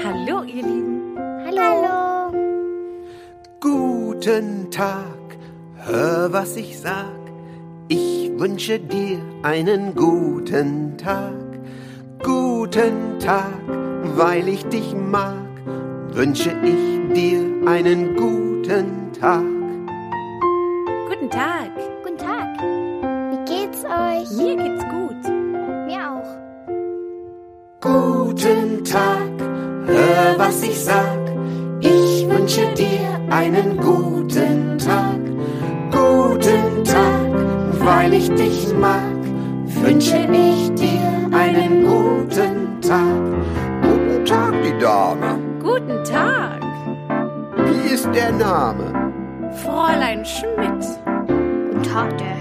Hallo, ihr Lieben. Hallo. Guten Tag, hör, was ich sag. Ich wünsche dir einen guten Tag. Guten Tag, weil ich dich mag, wünsche ich dir einen guten Tag. Guten Tag. Guten Tag. Wie geht's euch? Mir geht's gut. Mir auch. Guten Tag, hör, was ich sag. Ich wünsche dir einen guten Tag. Guten Tag, weil ich dich mag, wünsche ich dir einen guten Tag. Guten Tag, die Dame. Guten Tag. Wie ist der Name? Fräulein Schmidt. Guten Tag, der